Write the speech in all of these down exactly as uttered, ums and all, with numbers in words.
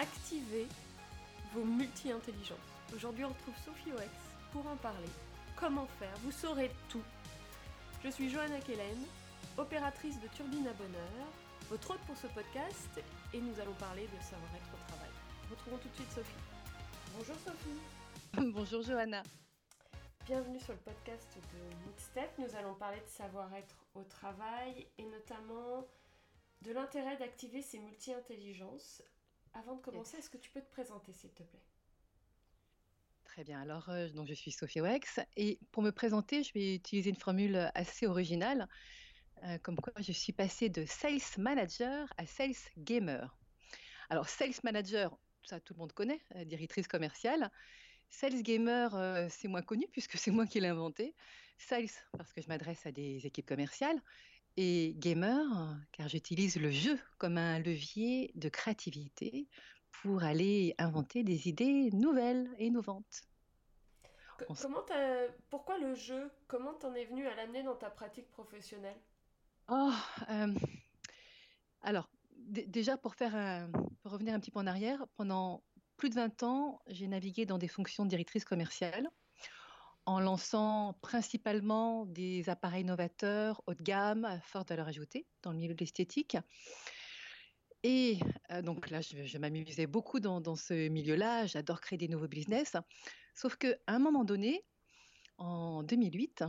activer vos multi-intelligences. Aujourd'hui, on retrouve Sophie Wex pour en parler. Comment faire? Vous saurez tout. Je suis Johanna Kellen, opératrice de Turbine à Bonheur, votre hôte pour ce podcast, et nous allons parler de savoir-être au travail. Retrouvons tout de suite Sophie. Bonjour Sophie. Bonjour Johanna. Bienvenue sur le podcast de Mixstep. Nous allons parler de savoir-être au travail et notamment de l'intérêt d'activer ces multi-intelligences. Avant de commencer, est-ce que tu peux te présenter s'il te plaît? Très bien, alors euh, donc je suis Sophie Wex et pour me présenter, je vais utiliser une formule assez originale, euh, comme quoi je suis passée de Sales Manager à Sales Gamer. Alors Sales Manager, ça tout le monde connaît, euh, directrice commerciale. Sales Gamer, euh, c'est moins connu puisque c'est moi qui l'ai inventé. Sales, parce que je m'adresse à des équipes commerciales. Et gamer, car j'utilise le jeu comme un levier de créativité pour aller inventer des idées nouvelles et innovantes. Que- On s- comment t'as- Pourquoi le jeu? Comment t'en es venu à l'amener dans ta pratique professionnelle? Oh, euh, alors, d- déjà pour faire un- pour revenir un petit peu en arrière, pendant plus de vingt ans, j'ai navigué dans des fonctions de directrice commerciale en lançant principalement des appareils novateurs haut de gamme, à forte valeur ajoutée dans le milieu de l'esthétique. Et euh, donc là, je, je m'amusais beaucoup dans, dans ce milieu-là. J'adore créer des nouveaux business. Sauf qu'à un moment donné, en deux mille huit,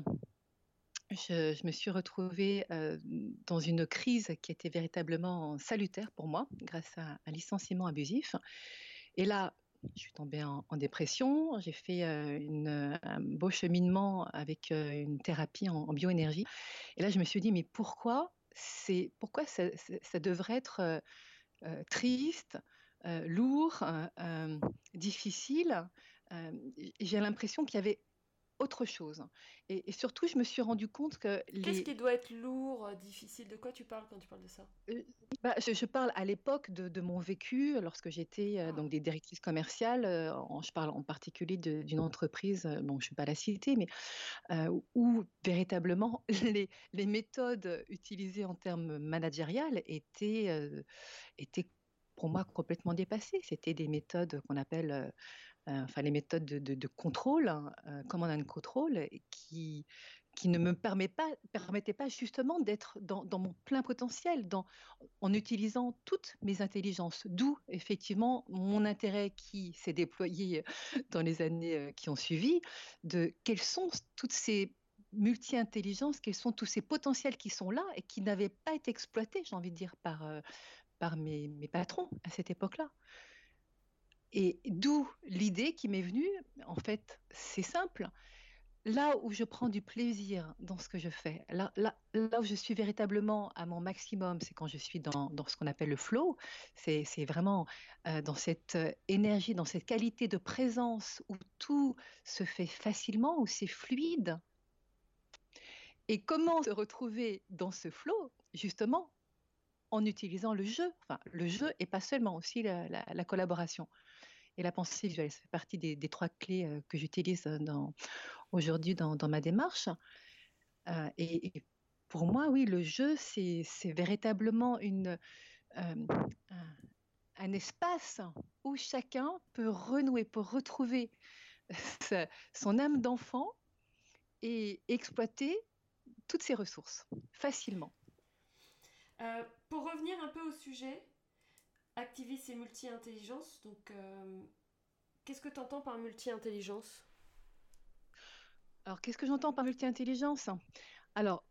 je, je me suis retrouvée euh, dans une crise qui était véritablement salutaire pour moi, grâce à un licenciement abusif. Et là, je suis tombée en, en dépression. J'ai fait euh, une, un beau cheminement avec euh, une thérapie en, en bioénergie. Et là, je me suis dit, mais pourquoi c'est, pourquoi ça, ça, ça devrait être euh, euh, triste, euh, lourd, euh, euh, difficile. Euh, j'ai l'impression qu'il y avait autre chose. Et, et surtout, je me suis rendu compte que Qu'est-ce les... qui doit être lourd, euh, difficile? De quoi tu parles quand tu parles de ça? euh, bah, je, je parle à l'époque de, de mon vécu lorsque j'étais euh, Ah, donc des directrices commerciales. Euh, en- je parle en particulier de- d'une entreprise, euh, bon, je ne vais pas la citer, mais euh, où véritablement les, les méthodes utilisées en termes managériels étaient, euh, étaient pour moi complètement dépassées. C'était des méthodes qu'on appelle, euh, euh, enfin les méthodes de, de- de contrôle, hein, euh, command and control, qui, qui ne me permet pas, permettaient pas justement d'être dans, dans mon plein potentiel, dans, en utilisant toutes mes intelligences. D'où effectivement mon intérêt qui s'est déployé dans les années euh, qui ont suivi, de quelles sont toutes ces multi-intelligences, quels sont tous ces potentiels qui sont là et qui n'avaient pas été exploités, j'ai envie de dire, par, euh, par mes, mes patrons à cette époque-là. Et d'où l'idée qui m'est venue, en fait, c'est simple. Là où je prends du plaisir dans ce que je fais, là, là, là où je suis véritablement à mon maximum, c'est quand je suis dans, dans ce qu'on appelle le flow. C'est, c'est vraiment euh, dans cette euh, énergie, dans cette qualité de présence où tout se fait facilement, où c'est fluide. Et comment se retrouver dans ce flow, justement, en utilisant le jeu. Enfin, le jeu et pas seulement, aussi la, la- la collaboration. Et la pensée visuelle, ça fait partie des, des trois clés euh, que j'utilise dans, aujourd'hui dans, dans ma démarche. Euh, et, et pour moi, oui, le jeu, c'est, c'est véritablement une, euh, un, un espace où chacun peut renouer, peut retrouver sa- son âme d'enfant et exploiter toutes ses ressources facilement. Euh, pour revenir un peu au sujet, activer ces multi-intelligences, donc euh, qu'est-ce que tu entends par multi-intelligence? Alors, qu'est-ce que j'entends par multi-intelligence? Alors,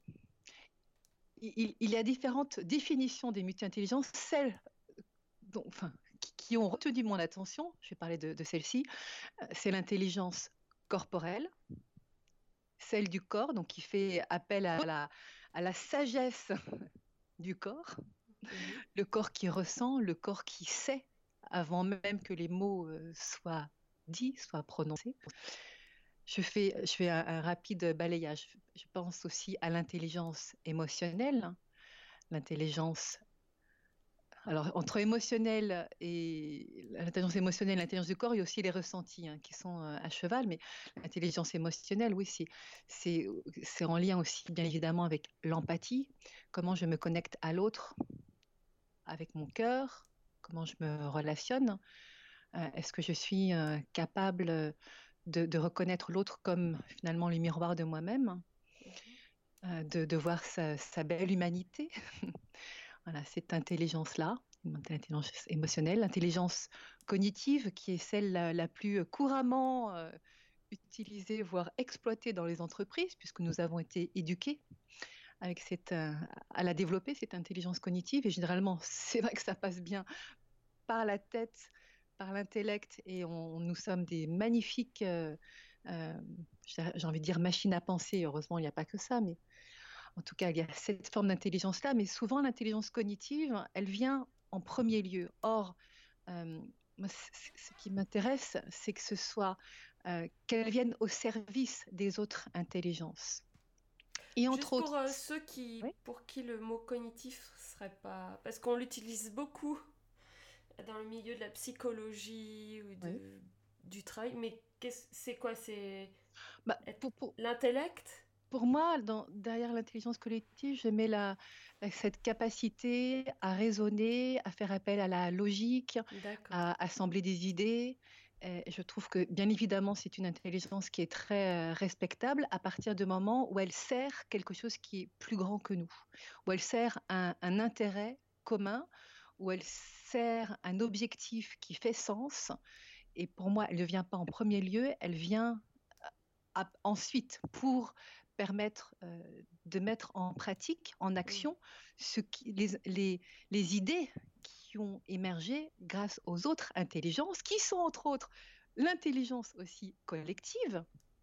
il, il y a différentes définitions des multi-intelligences. Celles dont- enfin, qui, qui ont retenu mon attention, je vais parler de, de celle-ci, euh, c'est l'intelligence corporelle, celle du corps, donc qui fait appel à la, à la sagesse du corps, Mhm. le corps qui ressent, le corps qui sait avant même que les mots euh, soient dits, soient prononcés. Je fais, je fais un, un rapide balayage. Je pense aussi à l'intelligence émotionnelle, l'intelligence. Alors, entre émotionnel et l'intelligence émotionnelle, l'intelligence du corps, il y a aussi les ressentis hein, qui sont euh, à cheval, mais l'intelligence émotionnelle, oui, c'est, c'est, c'est en lien aussi, bien évidemment, avec l'empathie, comment je me connecte à l'autre avec mon cœur, comment je me relationne. Euh, est-ce que je suis euh, capable de, de reconnaître l'autre comme finalement le miroir de moi-même, Mhm. euh, de, de voir sa, sa belle humanité. Voilà, cette intelligence-là, l'intelligence émotionnelle, l'intelligence cognitive qui est celle la, la plus couramment euh, utilisée, voire exploitée dans les entreprises, puisque nous avons été éduqués avec cette, euh, à la développer, cette intelligence cognitive. Et généralement, c'est vrai que ça passe bien par la tête, par l'intellect, et on, nous sommes des magnifiques, euh, euh, j'ai envie de dire machines à penser. Heureusement, il n'y a pas que ça, mais en tout cas, il y a cette forme d'intelligence-là. Mais souvent, l'intelligence cognitive, elle vient en premier lieu. Or, euh, moi, ce qui m'intéresse, c'est que ce soit euh, qu'elle vienne au service des autres intelligences. Et entre Juste pour autres, euh, ceux qui, oui, pour qui le mot cognitif serait pas... Parce qu'on l'utilise beaucoup dans le milieu de la psychologie ou oui. de, du travail, mais qu'est-ce- c'est quoi? C'est Bah, être- pour, pour, l'intellect? pour moi, dans- derrière l'intelligence collective, je mets la, la- cette capacité à raisonner, à faire appel à la logique, D'accord. à assembler des idées. Et je trouve que, bien évidemment, c'est une intelligence qui est très euh, respectable à partir du moment où elle sert quelque chose qui est plus grand que nous, où elle sert un, un intérêt commun, où elle sert un objectif qui fait sens. Et pour moi, elle ne vient pas en premier lieu, elle vient à- ensuite pour permettre euh, de mettre en pratique, en Mm. action, ce qui, les, les, les idées qui ont émergé grâce aux autres intelligences, qui sont entre autres l'intelligence aussi collective,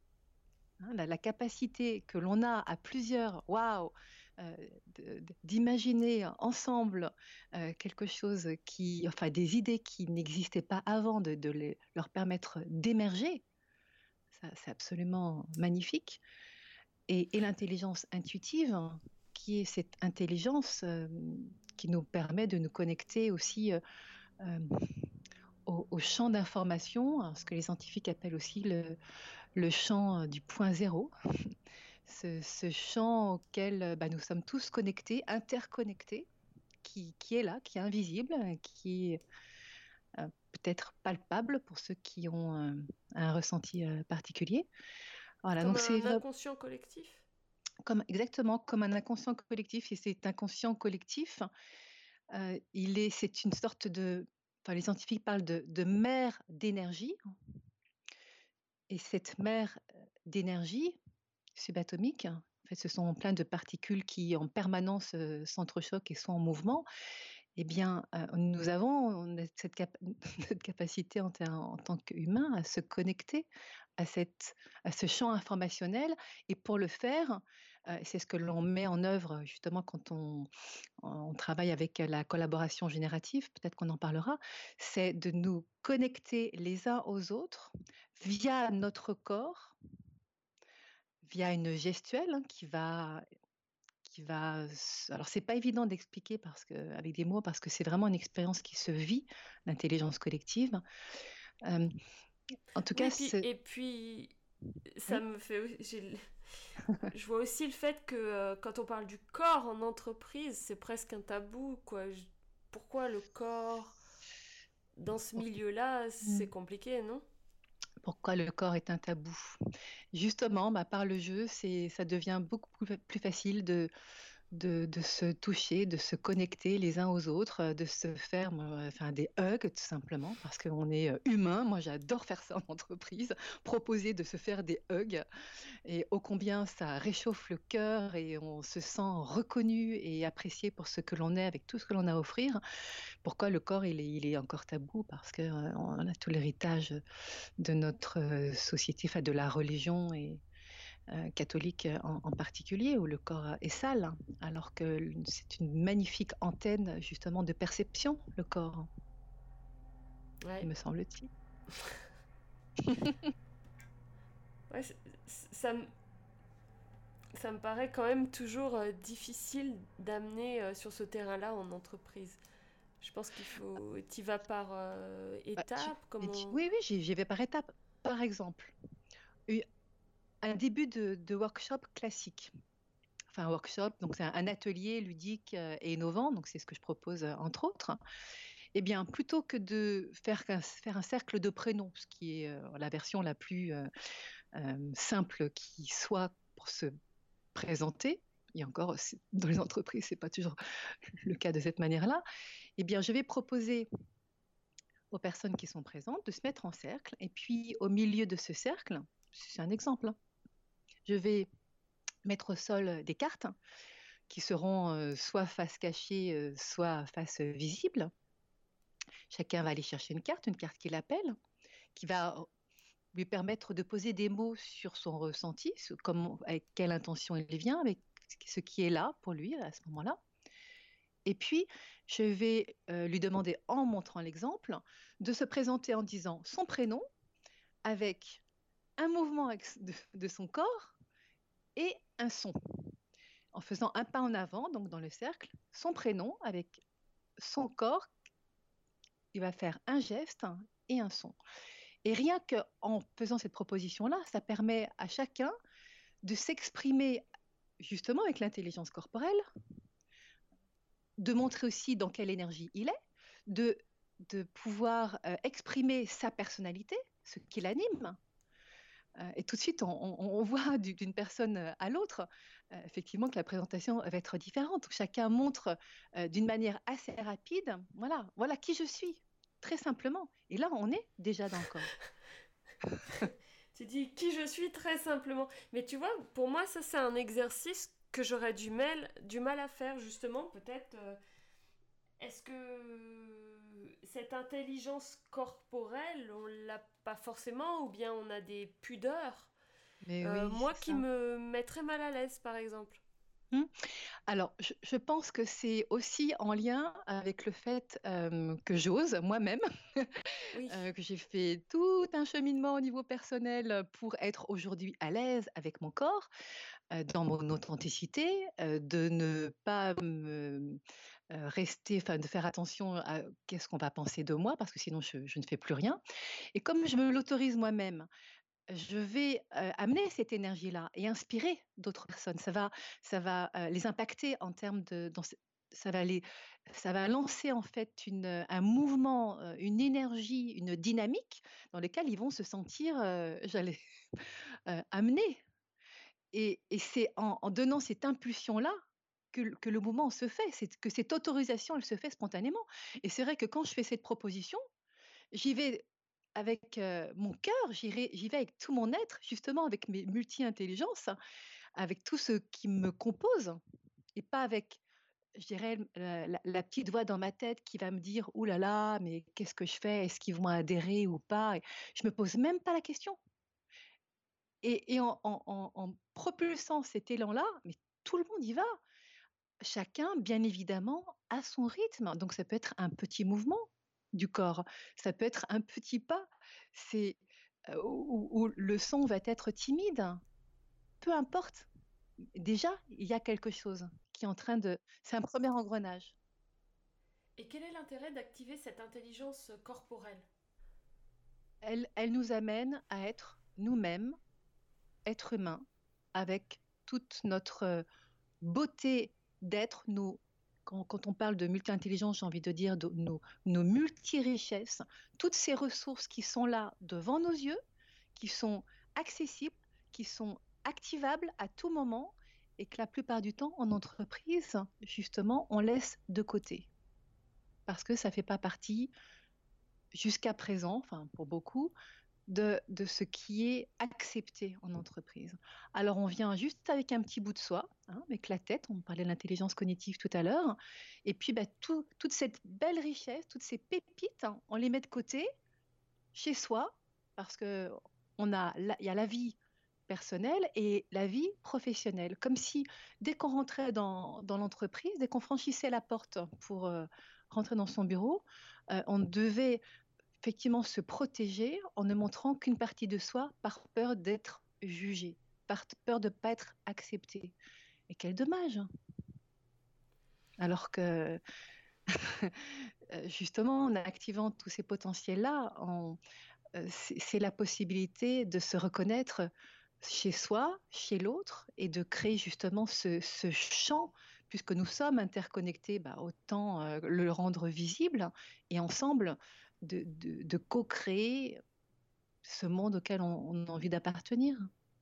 hein, la, la capacité que l'on a à plusieurs, waouh, euh, de- de- d'imaginer ensemble euh, quelque chose qui, enfin des idées qui n'existaient pas avant, de, de les- leur permettre d'émerger. Ça, c'est absolument magnifique. Et, et l'intelligence intuitive, qui est cette intelligence euh, qui nous permet de nous connecter aussi euh, euh, au, au champ d'information, hein, ce que les scientifiques appellent aussi le, le champ euh, du point zéro, ce, ce champ auquel euh, bah, nous sommes tous connectés, interconnectés, qui, qui est là, qui est invisible, qui est euh, peut-être palpable pour ceux qui ont euh, un ressenti euh, particulier. Voilà, Comme donc c'est un vrai, inconscient collectif? comme, exactement comme un inconscient collectif, et cet inconscient collectif, euh, il est, c'est une sorte de, enfin, les scientifiques parlent de, de mer d'énergie, et cette mer d'énergie subatomique, en fait, ce sont plein de particules qui en permanence euh, s'entrechoquent et sont en mouvement. Eh bien, euh, nous avons on a cette, cap- cette capacité en, ter- en tant qu'humains à se connecter à, cette, à ce champ informationnel. Et pour le faire, euh, c'est ce que l'on met en œuvre justement quand on, on travaille avec la collaboration générative, peut-être qu'on en parlera, c'est de nous connecter les uns aux autres via notre corps, via une gestuelle hein, qui va qui va. Alors, c'est pas évident d'expliquer parce que, avec des mots, parce que c'est vraiment une expérience qui se vit, l'intelligence collective. Euh, en tout cas, Oui, puis, c'est. et puis ça Oui, me fait... j'ai- Je vois aussi le fait que euh, quand on parle du corps en entreprise, c'est presque un tabou, quoi. Je- Pourquoi le corps dans ce milieu-là, c'est compliqué, non? pourquoi le corps est un tabou? Justement, bah, par le jeu, c'est, ça devient beaucoup plus plus facile de, de, de se toucher, de se connecter les uns aux autres, euh, de se faire euh, enfin, des hugs tout simplement, parce qu'on est euh, humain. Moi, j'adore faire ça en entreprise, proposer de se faire des hugs, et ô combien ça réchauffe le cœur et on se sent reconnu et apprécié pour ce que l'on est avec tout ce que l'on a à offrir. Pourquoi le corps, il est, il est encore tabou? Parce qu'on euh, a tout l'héritage de notre euh, société, enfin de la religion et euh, catholique en, en particulier, où le corps est sale, hein, alors que c'est une magnifique antenne justement de perception, le corps, Ouais. me semble-t-il. Ouais, c'est- c'est- ça me, ça me paraît quand même toujours euh, difficile d'amener euh, sur ce terrain-là en entreprise. Je pense qu'il faut... Tu vas par euh, Bah, tu- étapes, mais tu- comment... oui, oui, j'y j'y vais par étapes. Par exemple, eu- un début de, de workshop classique. Enfin, un workshop, donc c'est un, un atelier ludique euh, et innovant, donc c'est ce que je propose euh, entre autres. Eh bien, plutôt que de faire, un- faire un cercle de prénoms, ce qui est euh, la version la plus euh, euh, simple qui soit pour se présenter, et encore, c'est- dans les entreprises, c'est pas toujours le cas de cette manière-là, eh bien, je vais proposer aux personnes qui sont présentes de se mettre en cercle, et puis au milieu de ce cercle, c'est un exemple, hein, je vais mettre au sol des cartes qui seront euh, soit face cachée, euh, soit face visible. Chacun va aller chercher une carte, une carte qui l'appelle, qui va lui permettre de poser des mots sur son ressenti, ce- comment, avec quelle intention il vient, avec ce qui est là pour lui à ce moment-là. Et puis, je vais euh, lui demander, en montrant l'exemple, de se présenter en disant son prénom avec un mouvement ex- de, de son corps et un son. En faisant un pas en avant, donc dans le cercle, son prénom avec son corps, il va faire un geste et un son. Et rien qu'en faisant cette proposition-là, ça permet à chacun de s'exprimer justement avec l'intelligence corporelle, de montrer aussi dans quelle énergie il est, de, de pouvoir euh, exprimer sa personnalité, ce qui l'anime. Euh, et tout de suite, on, on- on voit du- d'une personne à l'autre, euh, effectivement, que la présentation va être différente. Chacun montre euh, d'une manière assez rapide, voilà, voilà qui je suis, très simplement. Et là, on est déjà dans le corps. Tu dis qui je suis très simplement. Mais tu vois, pour moi, ça c'est un exercice que j'aurais du mal, du mal à faire justement. Peut-être, euh, est-ce que cette intelligence corporelle, on l'a pas forcément, ou bien on a des pudeurs, Mais euh, oui, moi c'est qui ça. me mettrais mal à l'aise, par exemple. Hmm. Alors, je, je pense que c'est aussi en lien avec le fait euh, que j'ose moi-même, Oui. euh, que j'ai fait tout un cheminement au niveau personnel pour être aujourd'hui à l'aise avec mon corps, euh, dans mon authenticité, euh, de ne pas me euh, rester, enfin de faire attention à qu'est-ce qu'on va penser de moi, parce que sinon je, je ne fais plus rien. Et comme je me l'autorise moi-même, je vais euh, amener cette énergie-là et inspirer d'autres personnes. Ça va, ça va euh, les impacter en termes de, dans ce- ça va les, ça va lancer en fait une, un mouvement, euh, une énergie, une dynamique dans lesquelles ils vont se sentir, euh, j'allais, euh, amenés. Et, et c'est en, en donnant cette impulsion-là que, le- que le mouvement se fait, c'est que cette autorisation, elle se fait spontanément. Et c'est vrai que quand je fais cette proposition, j'y vais avec euh, mon cœur, j'irai- j'y vais avec tout mon être, justement avec mes multi-intelligences, avec tout ce qui me compose, et pas avec, je dirais, la, la- la petite voix dans ma tête qui va me dire, ouh là là, mais qu'est-ce que je fais? Est-ce qu'ils vont adhérer ou pas? Et je me pose même pas la question. Et, et en, en- en- en propulsant cet élan-là, mais tout le monde y va. Chacun, bien évidemment, à son rythme. Donc, ça peut être un petit mouvement du corps, ça peut être un petit pas, c'est euh, où, où le son va être timide, peu importe. Déjà, il y a quelque chose qui est en train de... C'est un premier engrenage. Et quel est l'intérêt d'activer cette intelligence corporelle? Elle, elle nous amène à être nous-mêmes, êtres humains, avec toute notre euh, beauté d'être, nos, quand, quand on parle de multi-intelligence, j'ai envie de dire de, nos, nos multi-richesses, toutes ces ressources qui sont là devant nos yeux, qui sont accessibles, qui sont activables à tout moment et que la plupart du temps, en entreprise, justement, on laisse de côté parce que ça ne fait pas partie, jusqu'à présent, enfin pour beaucoup, de, de ce qui est accepté en entreprise. Alors, on vient juste avec un petit bout de soi, hein, avec la tête, on parlait de l'intelligence cognitive tout à l'heure, et puis bah, tout- toute cette belle richesse, toutes ces pépites, hein, on les met de côté chez soi, parce que on a la- il y a la vie personnelle et la vie professionnelle. Comme si dès qu'on rentrait dans, dans l'entreprise, dès qu'on franchissait la porte pour euh, rentrer dans son bureau, euh, on devait effectivement se protéger en ne montrant qu'une partie de soi par peur d'être jugé, par peur de ne pas être accepté. Et quel dommage, hein. Alors que euh, justement, en activant tous ces potentiels-là, on- euh, c'est c'est la possibilité de se reconnaître chez soi, chez l'autre, et de créer justement ce, ce champ, puisque nous sommes interconnectés, bah, autant euh, le rendre visible et ensemble de, de, de co-créer ce monde auquel on, on a envie d'appartenir.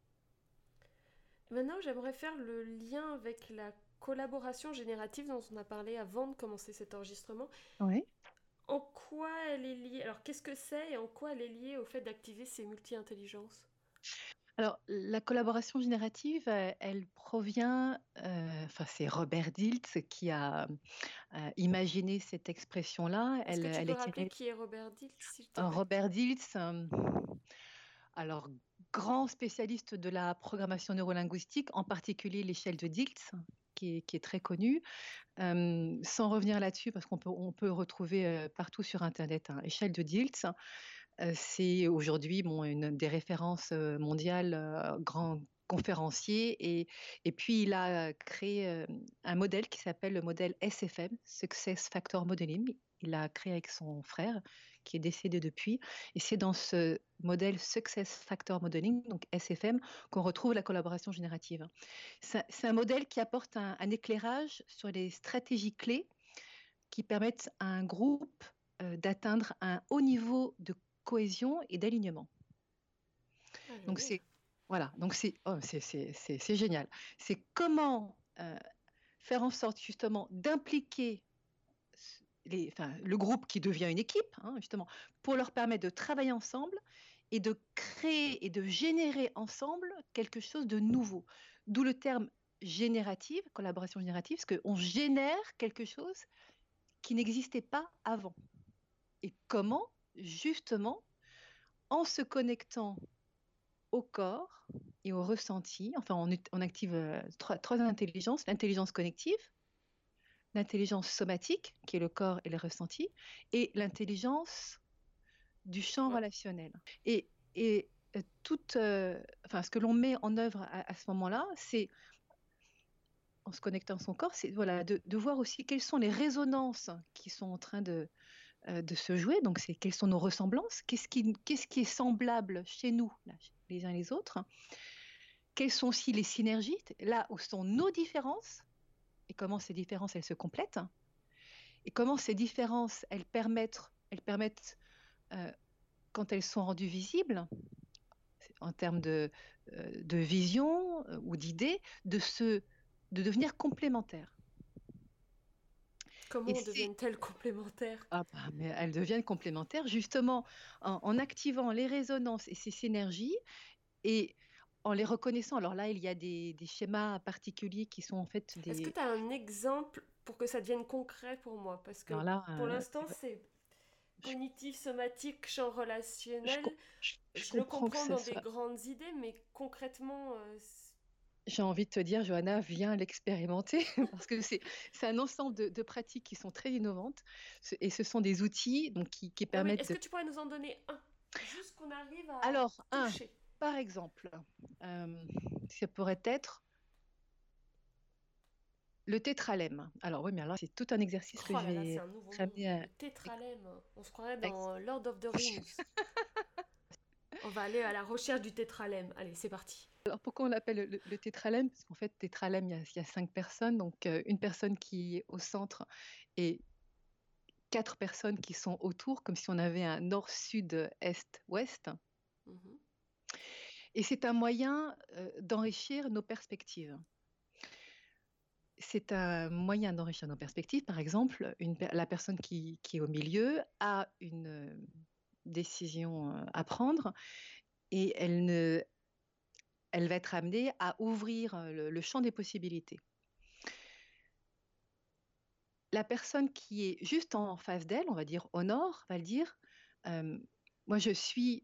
Maintenant, j'aimerais faire le lien avec la collaboration générative dont on a parlé avant de commencer cet enregistrement. Oui. En quoi elle est liée? Alors, qu'est-ce que c'est et en quoi elle est liée au fait d'activer ces multi-intelligences? Alors, la collaboration générative, euh, elle provient, euh, enfin, c'est Robert Dilts qui a euh, imaginé cette expression-là. Est-ce Elle, que tu elle peux est rappeler tirée. qui est Robert Dilts, s'il te euh, plaît? Robert Dilts, euh, alors, grand spécialiste de la programmation neurolinguistique, en particulier l'échelle de Dilts, qui est, qui est très connue. Euh, sans revenir là-dessus, parce qu'on peut, on peut retrouver euh, partout sur Internet, hein, échelle de Dilts. Euh, c'est aujourd'hui bon, une des références euh, mondiales, euh, grand conférencier. Et, et puis, il a créé euh, un modèle qui s'appelle le modèle S F M, Success Factor Modeling. Il l'a créé avec son frère, qui est décédé depuis. Et c'est dans ce modèle Success Factor Modeling, donc S F M, qu'on retrouve la collaboration générative. C'est, c'est un modèle qui apporte un, un éclairage sur les stratégies clés qui permettent à un groupe euh, d'atteindre un haut niveau de cohésion et d'alignement. Ah, Donc génial. c'est voilà, donc c'est oh, c'est, c'est, c'est, c'est génial. C'est comment euh, faire en sorte justement d'impliquer les, enfin, le groupe qui devient une équipe, hein, justement, pour leur permettre de travailler ensemble et de créer et de générer ensemble quelque chose de nouveau. D'où le terme générative, collaboration générative, parce qu'on génère quelque chose qui n'existait pas avant. Et comment? Justement, en se connectant au corps et au ressenti. Enfin, on, on active euh, trois, trois intelligences. L'intelligence connective, l'intelligence somatique, qui est le corps et le ressenti, et l'intelligence du champ Ouais. relationnel. Et, et euh, tout, euh, enfin, ce que l'on met en œuvre à, à ce moment-là, c'est, en se connectant à son corps, c'est voilà, de, de voir aussi quelles sont les résonances qui sont en train de, euh, de se jouer. Donc, c'est quelles sont nos ressemblances, qu'est-ce qui, qu'est-ce qui est semblable chez nous, là, les uns les autres, quelles sont aussi les synergies, là où sont nos différences, et comment ces différences, elles se complètent, et comment ces différences, elles permettent, elles permettent euh, quand elles sont rendues visibles, en termes de, euh, de vision euh, ou d'idées, de, se, de devenir complémentaires. Et Comment c'est deviennent-elles complémentaires? Ah bah, mais elles deviennent complémentaires justement en, en activant les résonances et ces synergies et en les reconnaissant. Alors là, il y a des, des schémas particuliers qui sont en fait Est-ce que des... tu as un exemple pour que ça devienne concret pour moi? Parce Alors que là, pour euh, l'instant, c'est je, cognitif, somatique, champ je, relationnel. je, je Je le comprends que comprends ce dans des soit... grandes idées, mais concrètement, euh, J'ai envie de te dire, Johanna, viens l'expérimenter parce que c'est c'est un ensemble de, de pratiques qui sont très innovantes ce- et ce sont des outils donc, qui, qui ah oui, permettent est-ce de... que tu pourrais nous en donner un? Juste qu'on arrive à Alors, un, toucher. par exemple, euh, ça pourrait être le tétralème. Alors oui, mais alors c'est tout un exercice que Oh je là là, c'est vais un nouveau être nom. amenée à... Le tétralème. On se croirait ex- dans Lord of the Rings. On va aller à la recherche du tétralème. Allez, c'est parti. Alors pourquoi on l'appelle le, le- le tétralème? Parce qu'en fait, tétralème, il y a, il y a cinq personnes, donc euh, une personne qui est au centre et quatre personnes qui sont autour, comme si on avait un nord, sud, est, ouest. Mhm. Et c'est un moyen euh, d'enrichir nos perspectives. C'est un moyen d'enrichir nos perspectives. Par exemple, une, la personne qui, qui est au milieu a une euh, décision euh, à prendre et elle, ne, elle va être amenée à ouvrir euh, le, le champ des possibilités. La personne qui est juste en face d'elle, on va dire au nord, va le dire, euh, moi je suis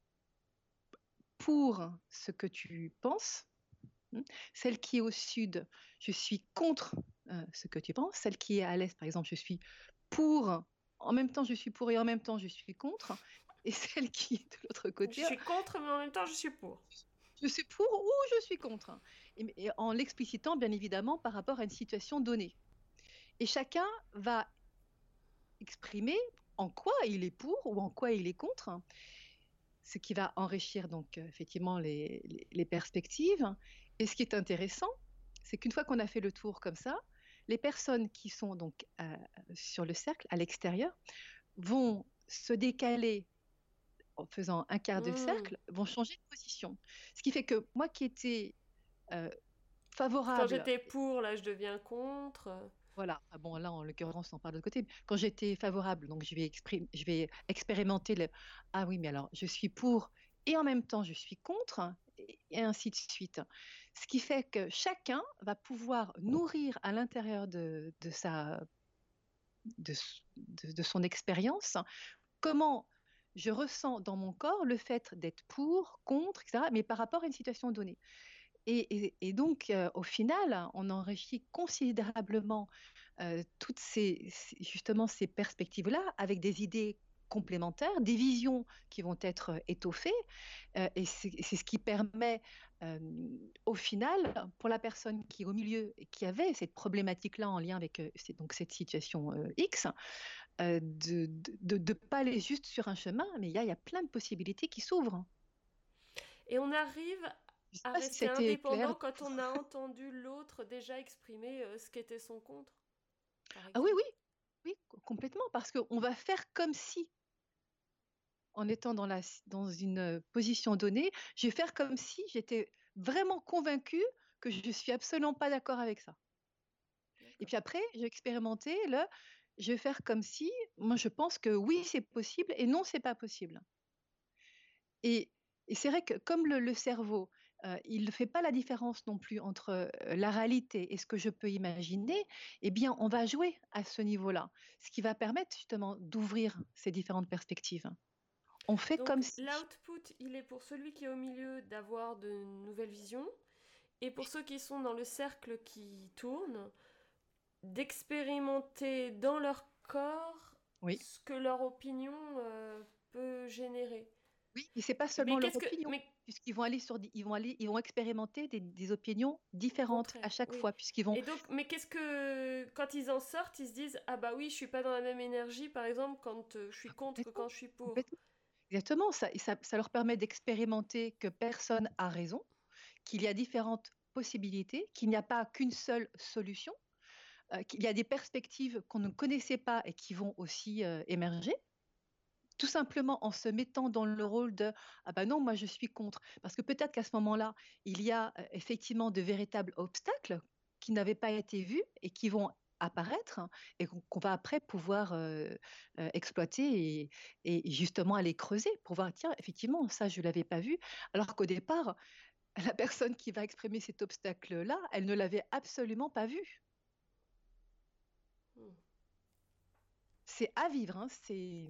pour ce que tu penses. Celle qui est au sud, je suis contre euh, ce que tu penses. Celle qui est à l'est, par exemple, je suis pour. En même temps, je suis pour et en même temps, je suis contre. Et celle qui est de l'autre Je côté, suis contre, mais en même temps, je suis pour. je suis pour ou je suis contre. Et, et en l'explicitant, bien évidemment, par rapport à une situation donnée. Et chacun va exprimer en quoi il est pour ou en quoi il est contre, ce qui va enrichir donc euh, effectivement les, les, les perspectives. Et ce qui est intéressant, c'est qu'une fois qu'on a fait le tour comme ça, les personnes qui sont donc euh, sur le cercle, à l'extérieur, vont se décaler en faisant un quart de Hmm. cercle, vont changer de position. Ce qui fait que moi qui étais euh, Quand favorable, j'étais pour, là, je deviens contre. voilà, ah bon là en l'occurrence on parle de l'autre côté, quand j'étais favorable, donc je vais, exprim- je vais expérimenter le, ah oui mais alors je suis pour et en même temps je suis contre, et, et ainsi de suite. Ce qui fait que chacun va pouvoir nourrir à l'intérieur de, de sa, de, de, de son expérience comment je ressens dans mon corps le fait d'être pour, contre, et cetera, mais par rapport à une situation donnée. Et, et- et donc, euh, au final, on enrichit considérablement euh, toutes ces, ces- justement ces perspectives-là avec des idées complémentaires, des visions qui vont être euh, étoffées. Euh, et c'est c'est ce qui permet, euh, au final, pour la personne qui est au milieu et qui avait cette problématique-là en lien avec euh, c'est- donc cette situation euh, X, euh, de ne de, pas aller juste sur un chemin, mais il y a, il y a plein de possibilités qui s'ouvrent. Et on arrive Je ne sais à pas si rester c'était clair. indépendant quand on a entendu l'autre déjà exprimer euh, ce qu'était son contre, par Ah oui, oui, exemple. oui, co- complètement, parce qu'on va faire comme si, en étant dans, la, dans une euh, position donnée, je vais faire comme si j'étais vraiment convaincue que je suis absolument pas d'accord avec ça. Et D'accord. puis après, j'ai expérimenté, là, je vais faire comme si, moi je pense que oui, c'est possible et non, c'est pas possible. Et, et c'est vrai que comme le, le cerveau, euh, il ne fait pas la différence non plus entre euh, la réalité et ce que je peux imaginer, eh bien, on va jouer à ce niveau-là, ce qui va permettre justement d'ouvrir ces différentes perspectives. On fait comme Donc si. l'output, il est pour celui qui est au milieu d'avoir de nouvelles visions, et pour ceux qui sont dans le cercle qui tourne, d'expérimenter dans leur corps Oui, ce que leur opinion euh, peut générer. oui, et c'est pas Mais seulement leur qu'est-ce que... opinion, Mais puisqu'ils vont aller sur, ils vont aller, ils vont expérimenter des, des opinions différentes à contraire, chaque oui. fois, puisqu'ils vont Et donc, mais qu'est-ce que... Quand ils en sortent, ils se disent, ah bah oui, je suis pas dans la même énergie, par exemple, quand euh, je suis ah, contre que complètement, quand je suis pour. complètement. Exactement, ça, et ça, ça leur permet d'expérimenter que personne a raison, qu'il y a différentes possibilités, qu'il n'y a pas qu'une seule solution, euh, qu'il y a des perspectives qu'on ne connaissait pas et qui vont aussi euh, émerger, tout simplement en se mettant dans le rôle de ah ben non, moi je suis contre. Parce que peut-être qu'à ce moment-là, il y a euh, effectivement de véritables obstacles qui n'avaient pas été vus et qui vont apparaître et qu'on qu'on va après pouvoir euh, euh, exploiter et, et justement aller creuser pour voir, tiens, effectivement, ça, je ne l'avais pas vu. Alors qu'au départ, la personne qui va exprimer cet obstacle-là, elle ne l'avait absolument pas vu. Hmm. C'est à vivre, hein, c'est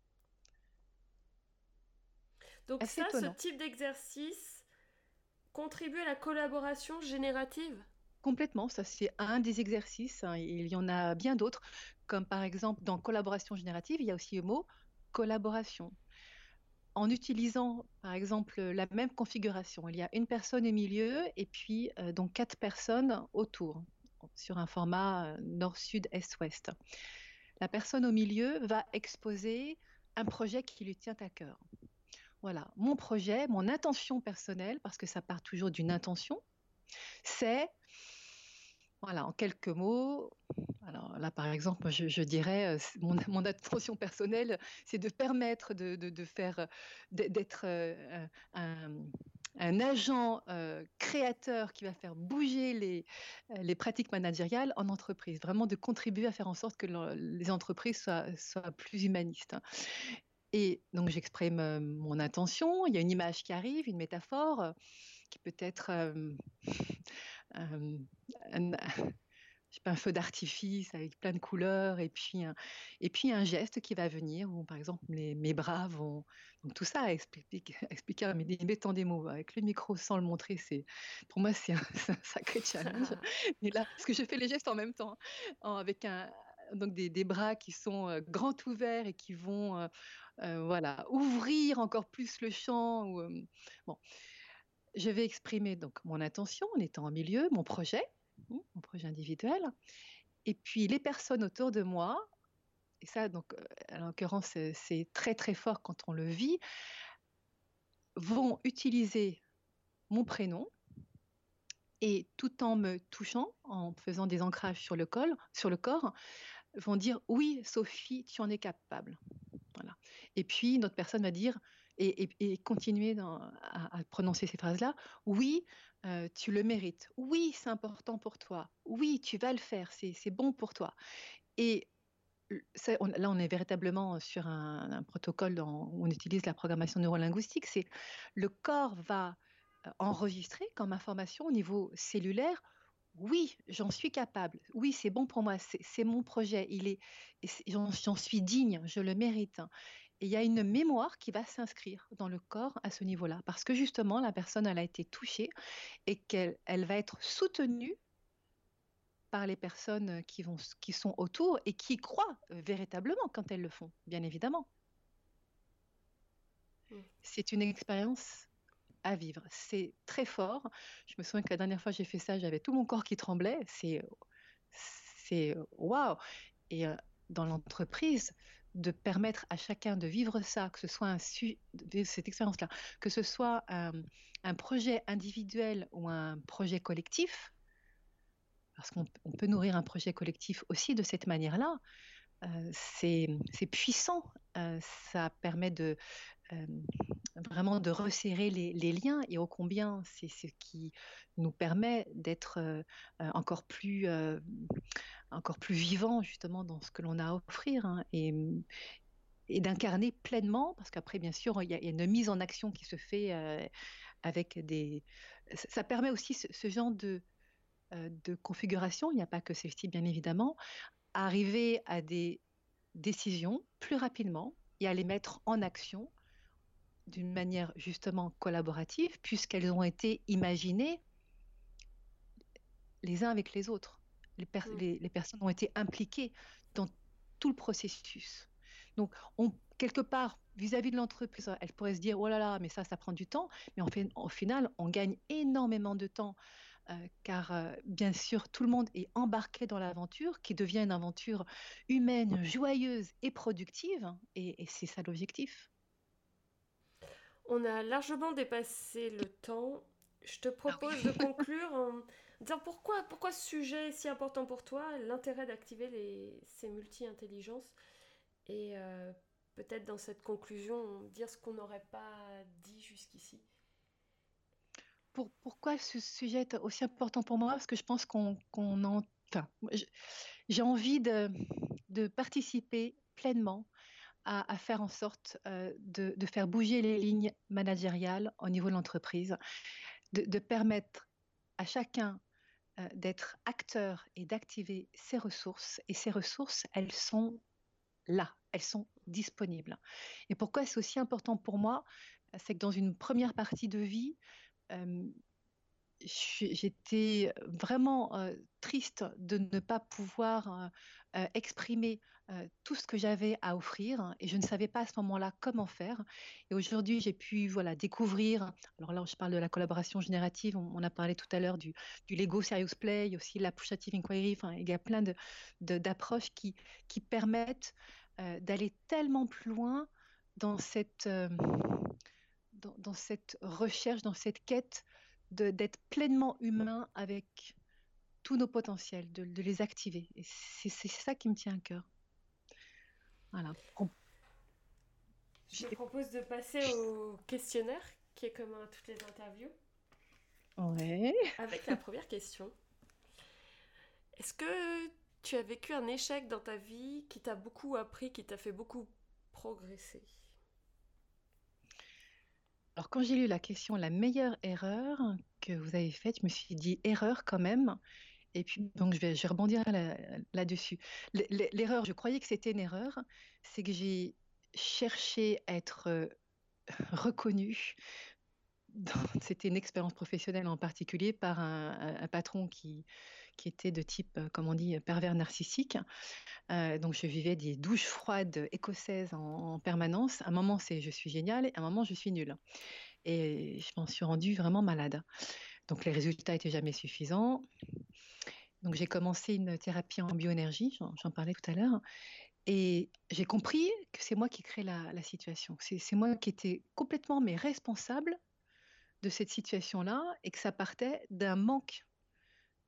Donc assez ça, ce étonnant. type d'exercice contribue à la collaboration générative. Complètement, ça c'est un des exercices, hein, il y en a bien d'autres, comme par exemple dans collaboration générative, il y a aussi le mot collaboration. En utilisant par exemple la même configuration, il y a une personne au milieu et puis euh, donc quatre personnes autour, sur un format euh, nord, sud, est, ouest. La personne au milieu va exposer un projet qui lui tient à cœur. Voilà, mon projet, mon intention personnelle, parce que ça part toujours d'une intention, c'est, voilà, en quelques mots, alors là, par exemple, je, je dirais, euh, mon, mon attention personnelle, c'est de permettre de, de, de faire, d'être euh, un, un agent euh, créateur qui va faire bouger les, les pratiques managériales en entreprise, vraiment de contribuer à faire en sorte que le- les entreprises soient, soient plus humanistes. Et donc, j'exprime euh, mon intention, il y a une image qui arrive, une métaphore euh, qui peut être euh, un, un, je sais pas, un feu d'artifice avec plein de couleurs et puis un, et puis un geste qui va venir où, par exemple, les, mes bras vont. Donc, tout ça à expliquer, expliquer en mettant des mots avec le micro sans le montrer, c'est, pour moi, c'est un, c'est un sacré challenge. Et là, parce que je fais les gestes en même temps, hein, en- avec un, donc des, des bras qui sont euh, grands ouverts et qui vont euh, euh, voilà, ouvrir encore plus le champ. Ou, euh, bon, je vais exprimer donc mon intention en étant au milieu, mon projet, hein, mon projet individuel. Et puis les personnes autour de moi, et ça, donc, euh, en l'occurrence, c'est c'est très très fort quand on le vit, vont utiliser mon prénom et tout en me touchant, en faisant des ancrages sur le, col, sur le corps, vont dire oui, Sophie, tu en es capable. Voilà. Et puis, notre personne va dire, et, et, et continuer dans, à, à, prononcer ces phrases-là, oui, euh, tu le mérites. Oui, c'est important pour toi. Oui, tu vas le faire. C'est, c'est bon pour toi. Et ça, on, là, on est véritablement sur un, un protocole dans, où on utilise la programmation neurolinguistique. C'est le corps va enregistrer comme information au niveau cellulaire. Oui, j'en suis capable. Oui, c'est bon pour moi. C'est, c'est mon projet. Il est, j'en, j'en suis digne. Je le mérite. Et il y a une mémoire qui va s'inscrire dans le corps à ce niveau-là, parce que justement, la personne, elle a été touchée et qu'elle elle va être soutenue par les personnes qui, vont, qui sont autour et qui croient véritablement quand elles le font, bien évidemment. Mmh. C'est une expérience à vivre. C'est très fort. Je me souviens que la dernière fois que j'ai fait ça, j'avais tout mon corps qui tremblait. C'est, c'est waouh. Et euh, dans l'entreprise, de permettre à chacun de vivre ça, que ce soit un su- cette expérience-là, que ce soit un, un projet individuel ou un projet collectif, parce qu'on on peut nourrir un projet collectif aussi de cette manière-là, euh, c'est, c'est puissant. Euh, ça permet de euh, vraiment de resserrer les, les liens et ô combien c'est ce qui nous permet d'être euh, encore plus euh, encore plus vivant justement dans ce que l'on a à offrir, hein, et, et d'incarner pleinement, parce qu'après bien sûr il y, a, il y a une mise en action qui se fait euh, avec des... Ça permet aussi ce, ce genre de, euh, de configuration, il n'y a pas que celle-ci bien évidemment, à arriver à des décisions plus rapidement et à les mettre en action d'une manière justement collaborative, puisqu'elles ont été imaginées les uns avec les autres. Les, per- Mmh. les, les personnes ont été impliquées dans tout le processus. Donc, on, quelque part, vis-à-vis de l'entreprise, elle pourrait se dire, oh là là, mais ça, ça prend du temps. Mais en fait, au final, on gagne énormément de temps, euh, car euh, bien sûr, tout le monde est embarqué dans l'aventure, qui devient une aventure humaine, joyeuse et productive. Et, et c'est ça l'objectif. On a largement dépassé le temps. Je te Ah propose de oui. conclure en disant pourquoi, pourquoi ce sujet est si important pour toi, l'intérêt d'activer les, ces multi-intelligences, et euh, peut-être dans cette conclusion dire ce qu'on n'aurait pas dit jusqu'ici. Pour, pourquoi ce sujet est aussi important pour moi? Parce que je pense qu'on qu'on en... Enfin, j'ai envie de, de participer pleinement à, à faire en sorte euh, de, de faire bouger les lignes managériales au niveau de l'entreprise, de, de permettre à chacun euh, d'être acteur et d'activer ses ressources. Et ces ressources, elles sont là, elles sont disponibles. Et pourquoi c'est aussi important pour moi? C'est que dans une première partie de vie, euh, j'étais vraiment euh, triste de ne pas pouvoir euh, euh, exprimer euh, tout ce que j'avais à offrir, hein, et je ne savais pas à ce moment-là comment faire. Et aujourd'hui, j'ai pu voilà, découvrir, alors là, je parle de la collaboration générative, on, on a parlé tout à l'heure du, du Lego Serious Play, aussi l'Appreciative Inquiry, enfin, il y a plein de, de, d'approches qui, qui permettent euh, d'aller tellement plus loin dans cette, euh, dans, dans cette recherche, dans cette quête de, d'être pleinement humain avec tous nos potentiels, de, de les activer. Et c'est, c'est ça qui me tient à cœur. Voilà. On- Je te propose de passer au questionnaire qui est commun à toutes les interviews, Ouais. avec la première question. Est-ce que tu as vécu un échec dans ta vie qui t'a beaucoup appris, qui t'a fait beaucoup progresser? Alors, quand j'ai lu la question, la meilleure erreur que vous avez faite, je me suis dit erreur quand même. Et puis, donc, je vais, je vais rebondir là, là-dessus. L- l- L'erreur, je croyais que c'était une erreur, c'est que j'ai cherché à être euh, reconnue. dans- C'était une expérience professionnelle en particulier par un, un- un patron qui, qui était de type, euh, comme on dit, pervers narcissique. Euh, donc, je vivais des douches froides écossaises en, en permanence. À un moment, c'est je suis géniale, et à un moment, je suis nulle. Et je m'en suis rendue vraiment malade. Donc, les résultats étaient jamais suffisants. Donc, j'ai commencé une thérapie en bioénergie, j'en j'en parlais tout à l'heure. Et j'ai compris que c'est moi qui crée la, la situation. C'est c'est moi qui étais complètement mais responsable de cette situation-là, et que ça partait d'un manque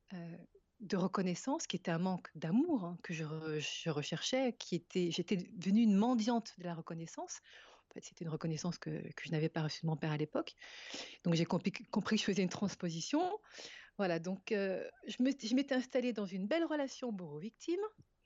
euh, de reconnaissance, qui était un manque d'amour hein, que je, re- je recherchais, qui était, j'étais devenue une mendiante de la reconnaissance. En fait, c'était une reconnaissance que, que je n'avais pas reçue de mon père à l'époque. Donc j'ai compris, compris que je faisais une transposition. Voilà, donc euh, je me- je m'étais installée dans une belle relation bourreau-victime.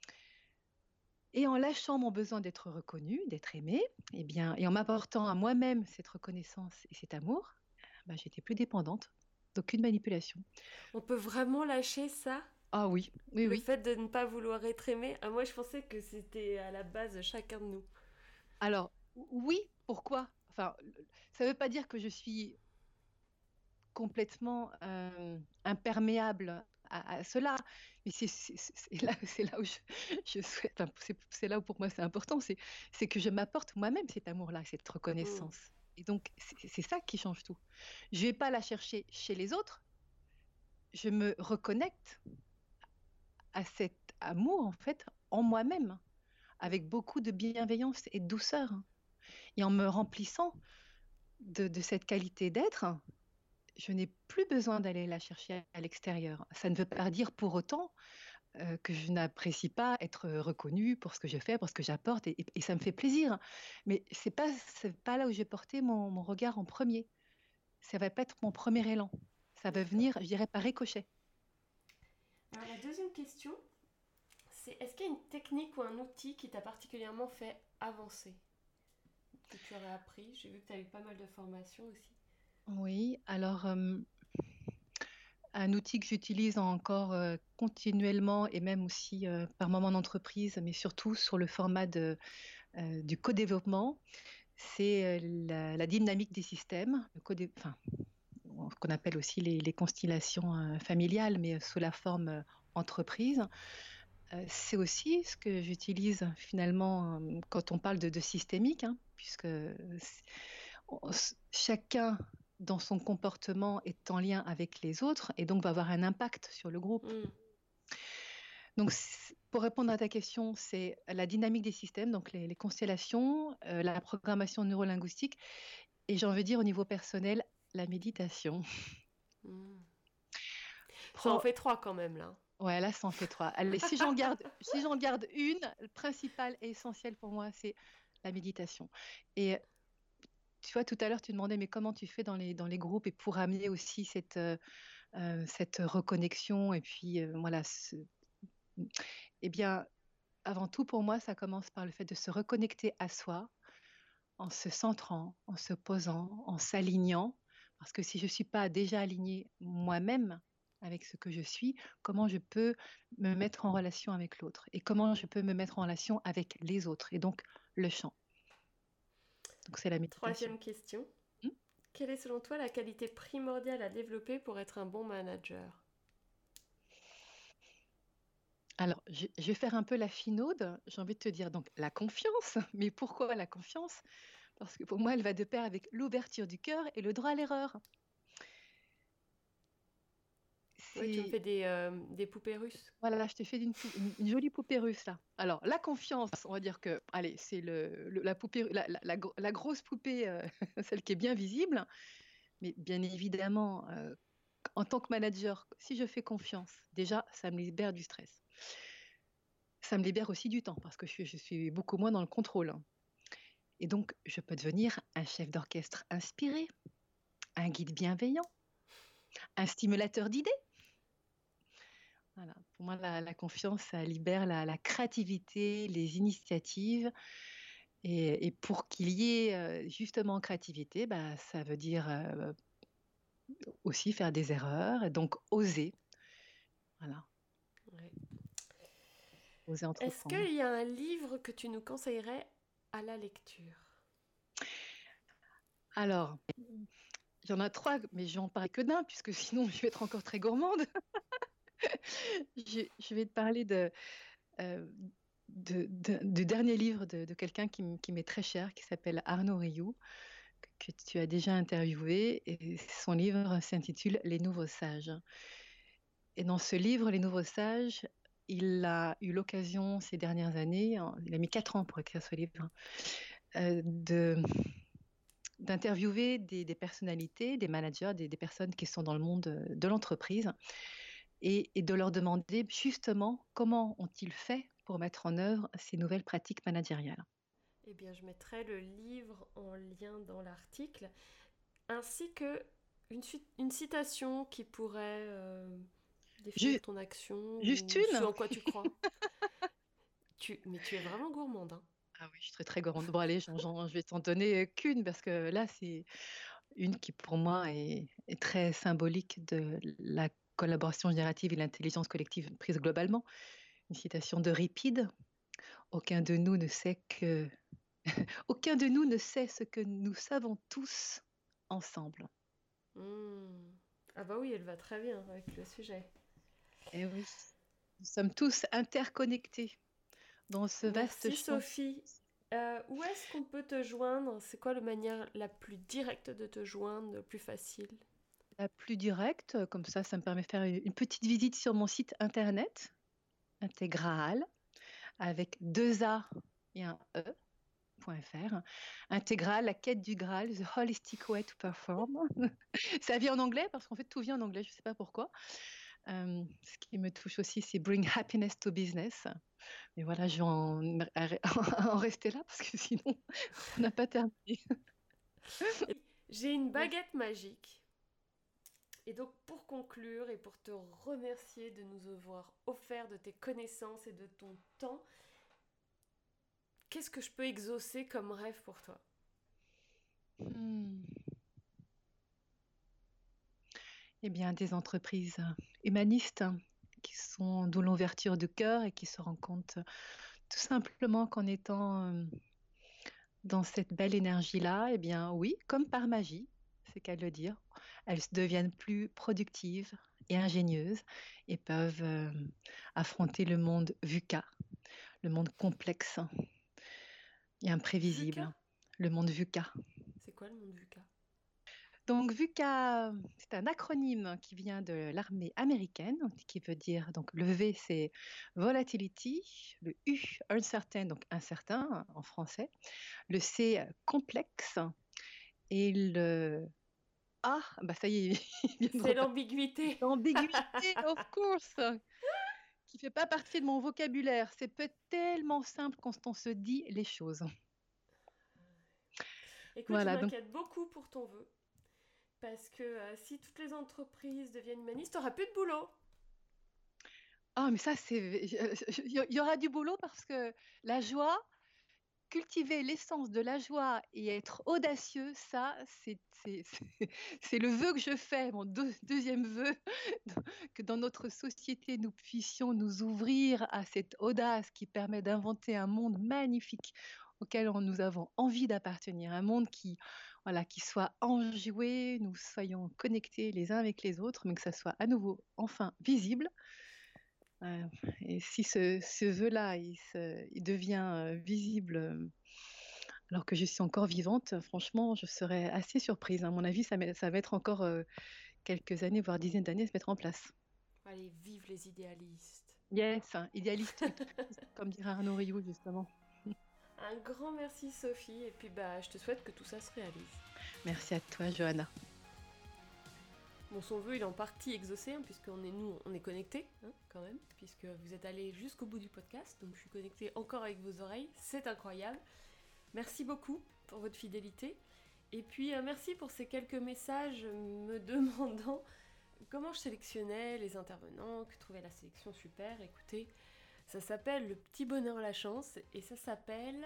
Et en lâchant mon besoin d'être reconnue, d'être aimée, eh bien, et en m'apportant à moi-même cette reconnaissance et cet amour, ben, j'étais plus dépendante d'aucune manipulation. On peut vraiment lâcher ça? Ah oui, oui, Le oui. fait de ne pas vouloir être aimé? Ah, moi, je pensais que c'était à la base de chacun de nous. Alors, oui, pourquoi? Enfin, ça ne veut pas dire que je suis complètement euh, imperméable à, à cela, mais c'est c'est- c'est là, c'est là où je, je souhaite, enfin, c'est c'est là où pour moi c'est important, c'est c'est que je m'apporte moi-même cet amour-là, cette Mm. reconnaissance. Et donc, c'est c'est ça qui change tout. Je ne vais pas la chercher chez les autres, je me reconnecte à cet amour, en fait, en moi-même, avec beaucoup de bienveillance et de douceur. Et en me remplissant de, de cette qualité d'être, je n'ai plus besoin d'aller la chercher à l'extérieur. Ça ne veut pas dire pour autant euh, que je n'apprécie pas être reconnue pour ce que je fais, pour ce que j'apporte, et, et- et ça me fait plaisir. Mais c'est pas, c'est pas là où je vais porter mon, mon regard en premier. Ça va pas être mon premier élan. Ça va D'accord. venir, je dirais, par ricochet. Alors, la deuxième question, c'est est-ce qu'il y a une technique ou un outil qui t'a particulièrement fait avancer, que tu aurais appris? J'ai vu que tu as eu pas mal de formations aussi. Oui, alors euh, un outil que j'utilise encore euh, continuellement et même aussi euh, par moment d'entreprise, mais surtout sur le format de, euh, du co-développement, c'est euh, la, la dynamique des systèmes, le co enfin, ce qu'on appelle aussi les, les constellations euh, familiales, mais sous la forme euh, entreprise. Euh, c'est aussi ce que j'utilise finalement euh, quand on parle de, de systémique, hein, puisque on- chacun dans son comportement est en lien avec les autres et donc va avoir un impact sur le groupe. Mm. Donc, pour répondre à ta question, c'est la dynamique des systèmes, donc les, les constellations, euh, la programmation neurolinguistique, et j'ai envie de dire au niveau personnel, la méditation. Mm. Ça en Pro- fait trois quand même là. Ouais, là, ça en fait trois. Allez, si j'en garde, si j'en garde une, le principal et essentiel pour moi, c'est la méditation. Et tu vois, tout à l'heure, tu demandais, mais comment tu fais dans les, dans les groupes et pour amener aussi cette, euh, euh, cette reconnexion et puis euh, voilà. ce- Eh bien, avant tout, pour moi, ça commence par le fait de se reconnecter à soi, en se centrant, en se posant, en s'alignant. Parce que si je ne suis pas déjà alignée moi-même avec ce que je suis, comment je peux me mettre en relation avec l'autre et comment je peux me mettre en relation avec les autres et donc le chant. Donc c'est la méditation. Troisième question. Hmm. Quelle est selon toi la qualité primordiale à développer pour être un bon manager? Alors, je, je vais faire un peu la finaude. J'ai envie de te dire donc la confiance. Mais pourquoi la confiance? Parce que pour moi, elle va de pair avec l'ouverture du cœur et le droit à l'erreur. Oui, tu me C'est fais des, euh, des poupées russes. Voilà, je t'ai fait une, pou- une- une jolie poupée russe là. Alors, la confiance, on va dire que, allez, c'est le, le- la poupée, la, la- la gro- la grosse poupée, euh, celle qui est bien visible. Mais bien évidemment, euh, en tant que manager, si je fais confiance, déjà, ça me libère du stress. Ça me libère aussi du temps parce que je, suis je suis beaucoup moins dans le contrôle, hein. Et donc, je peux devenir un chef d'orchestre inspiré, un guide bienveillant, un stimulateur d'idées. Voilà. Pour moi, la, la confiance, ça libère la, la créativité, les initiatives. Et, et pour qu'il y ait euh, justement créativité, bah, ça veut dire euh, aussi faire des erreurs, et donc oser. Voilà, Ouais. oser Est-ce entreprendre. qu'il y a un livre que tu nous conseillerais à la lecture? Alors, il y en a trois, mais je vais en parler que d'un, puisque sinon je vais être encore très gourmande. je, je vais te parler de, euh, de- de- du dernier livre de, de quelqu'un qui, m- qui m'est très cher, qui s'appelle Arnaud Rioux, que tu as déjà interviewé, et son livre s'intitule Les Nouveaux Sages. Et dans ce livre, Les Nouveaux Sages, il a eu l'occasion ces dernières années, en- il a mis quatre ans pour écrire ce livre, euh, de, d'interviewer des, des personnalités, des managers, des, des personnes qui sont dans le monde de l'entreprise et, et de leur demander justement comment ont-ils fait pour mettre en œuvre ces nouvelles pratiques managériales. Eh bien, je mettrai le livre en lien dans l'article, ainsi que une, une citation qui pourrait euh, définir Ju- ton action Juste ou ce une? en quoi tu crois. Tu, mais tu es vraiment gourmande, hein. Ah oui, je suis très très grande. Bon allez, j'en- j'en- je vais t'en donner qu'une parce que là c'est une qui pour moi est, est très symbolique de la collaboration générative et l'intelligence collective prise globalement. Une citation d'Euripide. Aucun de nous ne sait que aucun de nous ne sait ce que nous savons tous ensemble. Mmh. Ah bah oui, elle va très bien avec le sujet. Eh oui, nous sommes tous interconnectés dans ce vaste Merci champ. Sophie. Euh, où est-ce qu'on peut te joindre? C'est quoi la manière la plus directe de te joindre, la plus facile? La plus directe, comme ça, ça me permet de faire une petite visite sur mon site internet intégral avec deux A et un E. .fr. Intégral, la quête du Graal, The Holistic Way to Perform. Ça vient en anglais parce qu'en fait tout vient en anglais, je ne sais pas pourquoi. Euh, ce qui me touche aussi, c'est Bring Happiness to Business. Mais voilà, je vais en, en rester là parce que sinon on n'a pas terminé. J'ai une baguette magique. Et donc pour conclure et pour te remercier de nous avoir offert de tes connaissances et de ton temps, qu'est-ce que je peux exaucer comme rêve pour toi? Hmm. Eh bien, des entreprises humanistes qui sont d'où l'ouverture de cœur et qui se rendent compte tout simplement qu'en étant euh, dans cette belle énergie-là, eh bien oui, comme par magie, c'est qu'à le dire, elles deviennent plus productives et ingénieuses et peuvent euh, affronter le monde VUCA, le monde complexe et VUCA? imprévisible, le monde VUCA. C'est quoi le monde VUCA? Donc VUCA, c'est un acronyme qui vient de l'armée américaine, qui veut dire, donc le V c'est volatility, le U uncertain, donc incertain en français, le C complexe, et le A, bah ça y est, il vient de C'est repartir. l'ambiguïté. L'ambiguïté, of course, qui fait pas partie de mon vocabulaire. C'est peut être tellement simple quand on se dit les choses. Écoute, je Voilà, donc, m'inquiète beaucoup pour ton vœu. Parce que euh, si toutes les entreprises deviennent humanistes, t'auras plus de boulot. ah, mais ça, c'est, il y aura du boulot parce que la joie, cultiver l'essence de la joie et être audacieux, ça, c'est, c'est, c'est, c'est le vœu que je fais, mon deux, deuxième vœu, que dans notre société, nous puissions nous ouvrir à cette audace qui permet d'inventer un monde magnifique auquel on- nous avons envie d'appartenir, un monde qui, voilà, qui soit enjoué, nous soyons connectés les uns avec les autres, mais que ça soit à nouveau enfin visible. Euh, et si ce, ce vœu-là, il, se- il devient euh, visible euh, alors que je suis encore vivante, franchement, je serais assez surprise. À mon avis, ça, met- ça va être encore euh, quelques années, voire dizaines d'années à se mettre en place. Allez, vive les idéalistes. Yes, hein, idéaliste utopiste, comme dirait Arnaud Rioux, justement. Un grand merci Sophie, et puis bah je te souhaite que tout ça se réalise. Merci à toi, Johanna. Bon, son vœu il est en partie exaucé, hein, puisqu'on est nous, on est connectés, hein, quand même, puisque vous êtes allés jusqu'au bout du podcast, donc je suis connectée encore avec vos oreilles, c'est incroyable. Merci beaucoup pour votre fidélité, et puis euh, merci pour ces quelques messages me demandant comment je sélectionnais les intervenants, que trouvait la sélection super. Écoutez, ça s'appelle le petit bonheur la chance, et ça s'appelle...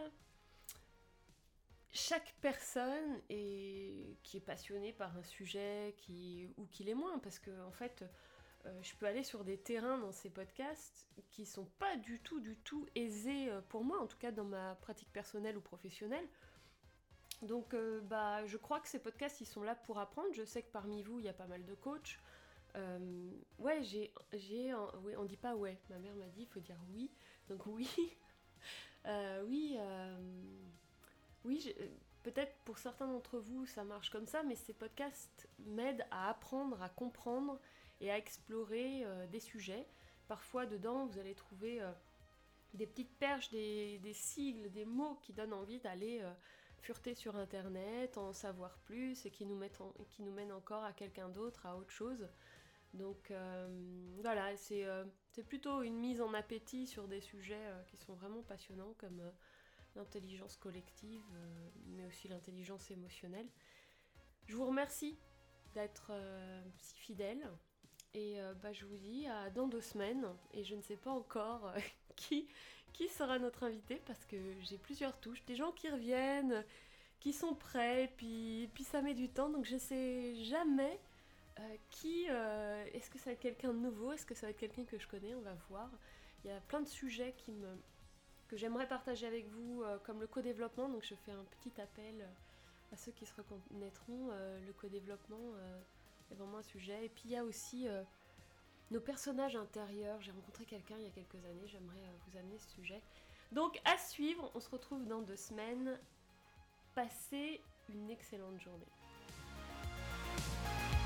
Chaque personne est, qui est passionnée par un sujet qui, ou qui l'est moins, parce que en fait, euh, je peux aller sur des terrains dans ces podcasts qui sont pas du tout, du tout aisés pour moi, en tout cas dans ma pratique personnelle ou professionnelle. Donc, euh, bah, je crois que ces podcasts, ils sont là pour apprendre. Je sais que parmi vous, il y a pas mal de coachs. Euh, ouais, j'ai, j'ai, oui, on dit pas ouais. Ma mère m'a dit, il faut dire oui. Donc oui, euh, oui. Euh, Oui, je- peut-être pour certains d'entre vous ça marche comme ça, mais ces podcasts m'aident à apprendre, à comprendre et à explorer euh, des sujets. Parfois dedans vous allez trouver euh, des petites perches, des, des sigles, des mots qui donnent envie d'aller euh, fureter sur internet, en savoir plus et qui nous, mettent en- qui nous mènent encore à quelqu'un d'autre, à autre chose. Donc euh, voilà, c'est, euh, c'est plutôt une mise en appétit sur des sujets euh, qui sont vraiment passionnants comme euh, l'intelligence collective, euh, mais aussi l'intelligence émotionnelle. Je vous remercie d'être euh, si fidèle et euh, bah, je vous dis à dans deux semaines et je ne sais pas encore euh, qui, qui sera notre invité parce que j'ai plusieurs touches, des gens qui reviennent, qui sont prêts, puis, puis ça met du temps donc je sais jamais. Euh, qui, euh, est-ce que ça va être quelqu'un de nouveau? Est-ce que ça va être quelqu'un que je connais? On va voir. Il y a plein de sujets qui me, que j'aimerais partager avec vous, euh, comme le co-développement. Donc je fais un petit appel à ceux qui se reconnaîtront. Euh, le co-développement euh, est vraiment un sujet. Et puis il y a aussi euh, nos personnages intérieurs. J'ai rencontré quelqu'un il y a quelques années. J'aimerais euh, vous amener ce sujet. Donc à suivre. On se retrouve dans deux semaines. Passez une excellente journée.